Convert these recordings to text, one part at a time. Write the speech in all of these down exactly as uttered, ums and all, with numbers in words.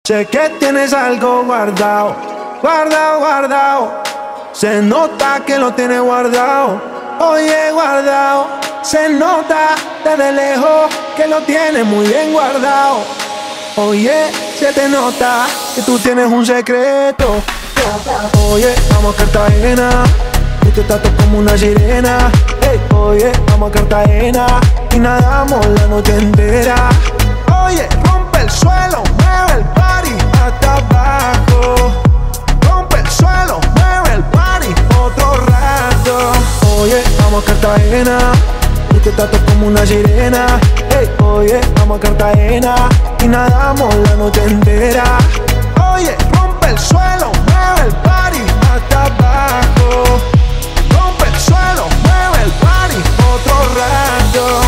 Sé que tienes algo guardado, guardado, guardado. Se nota que lo tienes guardado, oye, guardado. Se nota desde lejos que lo tienes muy bien guardado. Oye, se te nota que tú tienes un secreto. Oye, vamos a Cartagena, tú te tratas como una sirena. Hey, oye, vamos a Cartagena y nadamos la noche entera. Oye, rompe el suelo, mueve el party hasta abajo. Rompe el suelo, mueve el party otro rato. Oye, vamos a Cartagena, tú te tratas como una sirena. Hey, oye, vamos a Cartagena y nadamos la noche entera. Oye, rompe el suelo, mueve el party hasta abajo. Rompe el suelo, mueve el party otro rato.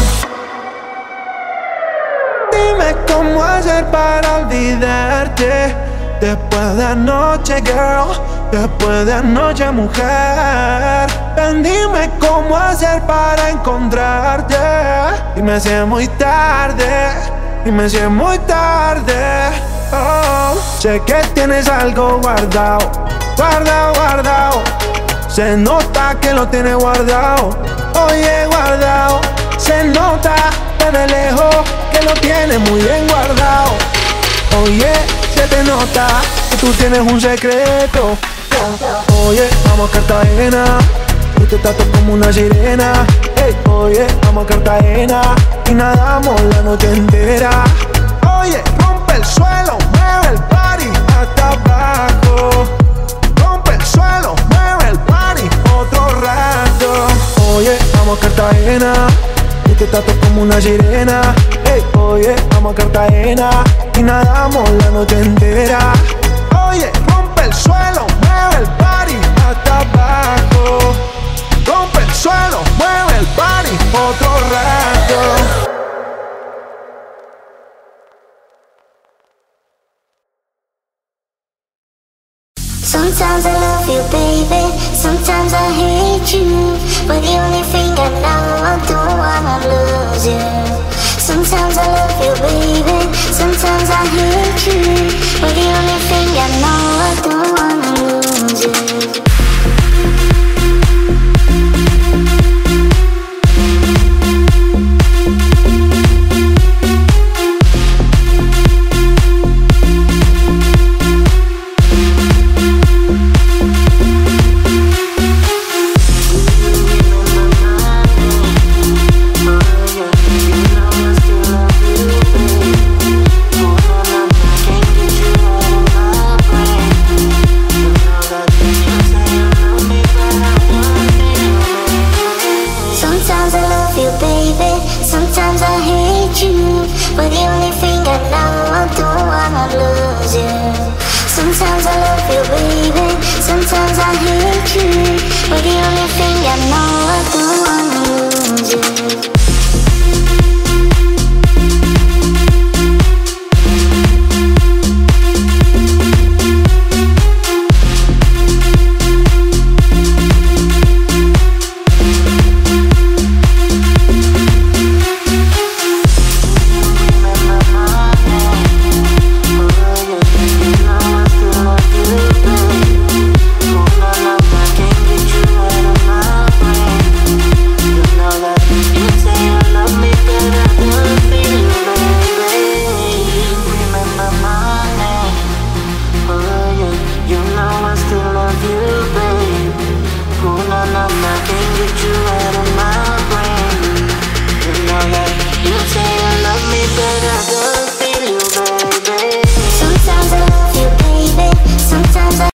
Dime cómo hacer para olvidarte después de anoche, girl. Después de anoche, mujer. Ven, dime cómo hacer para encontrarte. Dime si es muy tarde. Dime si es muy tarde. Oh, sé que tienes algo guardado, guardado, guardado. Se nota que lo tienes guardado, oye, guardado. Se nota desde lejos que lo tienes muy bien guardado. Oye, se te nota que tú tienes un secreto. Oye, vamos a Cartagena, tú te tratas como una sirena. Hey, oye, vamos a Cartagena y nadamos la noche entera. Oye, rompe el suelo, mueve el party hasta abajo. Rompe el suelo, mueve el party otro rato. Oye, vamos a Cartagena, tú te tratas como una sirena. Hey, oye, vamos a Cartagena y nadamos la noche entera. Oye, rompe el suelo, mueve el party hasta abajo. Rompe el suelo, mueve el party otro rato. Sometimes I love you, baby, sometimes I hate you. But the only thing I know, I don't wanna lose you. Sometimes I love you, baby, sometimes I hate you.